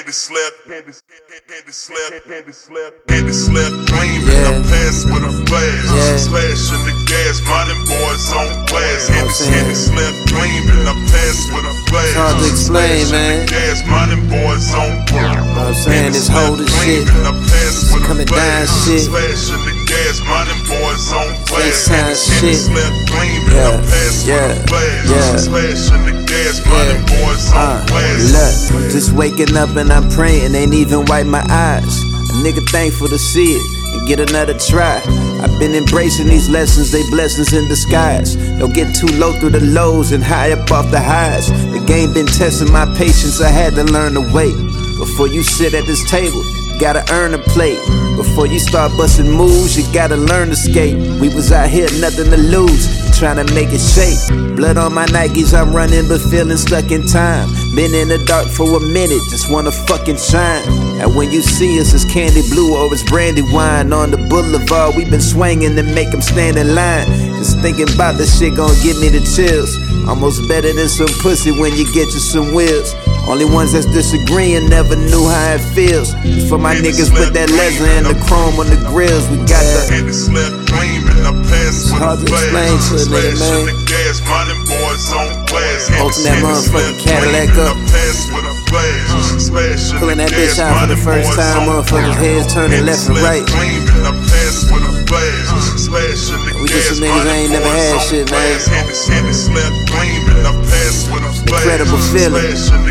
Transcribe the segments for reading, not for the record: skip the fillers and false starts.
Candy slap, candy slap, gleaming. I pass with a flash, slashing the gas, minding boys on glass. Candy slap, gleaming. I pass with a flash. It's hard to explain, man. Gas, minding boys on glass. I'm saying this whole shit, coming down shit, slashing the gas, minding boys on glass. FaceTime shit, slashing the gas, minding boys on glass. Look, just waking up and I'm praying, ain't even wipe my eyes. A nigga thankful to see it and get another try. I've been embracing these lessons, they blessings in disguise. Don't get too low through the lows and high up off the highs. The game been testing my patience, I had to learn to wait. Before you sit at this table, you gotta earn a plate. Before you start busting moves, you gotta learn to skate. We was out here, nothing to lose, trying to make it shake. Blood on my Nikes, I'm running but feeling stuck in time. Been in the dark for a minute, just wanna fucking shine. And when you see us, it's candy blue or it's brandy wine. On the boulevard, we been swinging to make them stand in line. Just thinking about this shit gon' give me the chills. Almost better than some pussy when you get you some wheels. Only ones that's disagreeing never knew how it feels. It's for my niggas with that leather and the chrome on the grills. We got the it's hard to explain to a nigga, man. Open that motherfucking Cadillac up, pulling that bitch out for the first time. Motherfuckers' heads turning left and right. We just some niggas that ain't never had shit, man. Incredible feeling.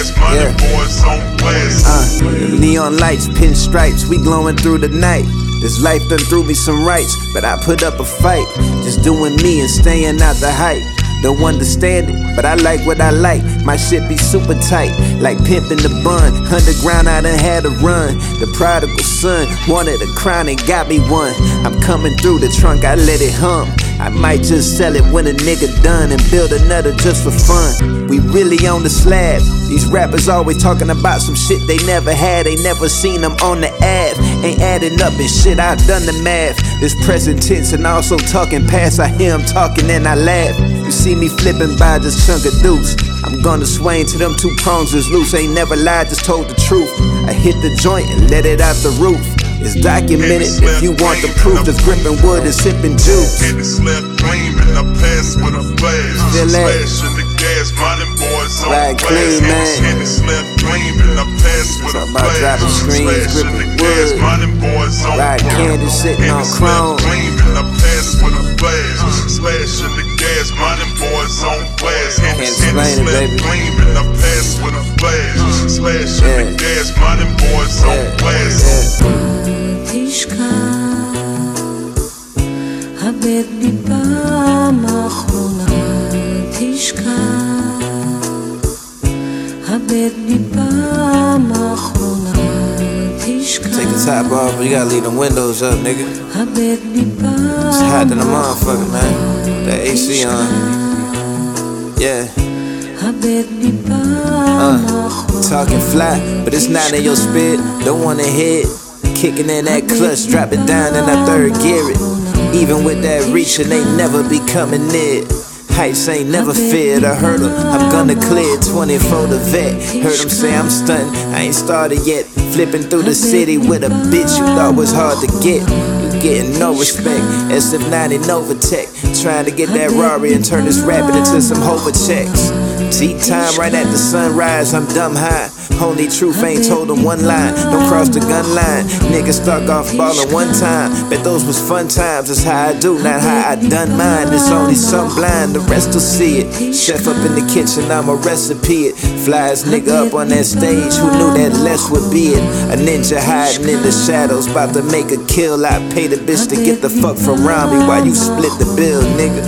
Neon lights, pinstripes, we glowing through the night. This life done threw me some rights, but I put up a fight. Just doing me and staying out the hype. Don't understand it, but I like what I like. My shit be super tight, like pimpin' the bun. Underground, I done had a run. The prodigal son wanted a crown and got me one. I'm coming through the trunk, I let it hum. I might just sell it when a nigga done and build another just for fun. We really on the slab. These rappers always talking about some shit they never had. They never seen them on the ad. Ain't adding up and shit, I done the math. This present tense and also talking past. I hear them talking and I laugh. You see me flipping by this chunk of deuce. I'm gonna swing till them two prongs is loose. Ain't never lied, just told the truth. I hit the joint and let it out the roof. It's documented, if you want the proof, just gripping wood and sipping juice. Feel that? Ride clean, man. Talk about dropping screens, gripping wood. Ride candy, sitting on chrome. Can't explain it, baby. הבט בי פעם האחרונה, תשכח. הבט בי פעם האחרונה, תשכח. Take the top off, but you gotta leave them windows up, nigga. הבט בי פעם It's hot than a motherfucker, man. That AC on. Yeah. הבט בי פעם האחרונה. Talking fly, but it's not in your spit. Don't wanna hit. Kicking in that clutch, drop it down in that third gear it. Even with that reaching, they never be coming near. Heights ain't never feared a hurdle. I'm gonna clear 24 the vet. Heard them say I'm stunting, I ain't started yet. Flipping through the city with a bitch you thought was hard to get. You getting no respect. SF90 Novatech, trying to get that Rari and turn this rabbit into some hover checks. Tea time right at the sunrise, I'm dumb high. Only truth ain't told them one line. Don't cross the gun line. Niggas stuck off ballin' one time. Bet those was fun times. That's how I do, not how I done mine. It's only some blind, the rest will see it. Chef up in the kitchen, I'm a recipe it. Flies nigga up on that stage. Who knew that less would be it? A ninja hiding in the shadows, about to make a kill. I pay the bitch to get the fuck from around me while you split the bill, nigga.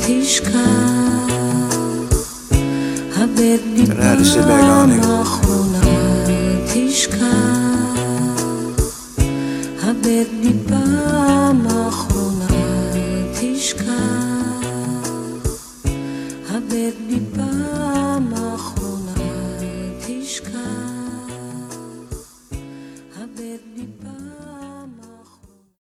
Turn that shit back on, nigga. הבט בי פעם האחרונה, תשכח. הבט בי פעם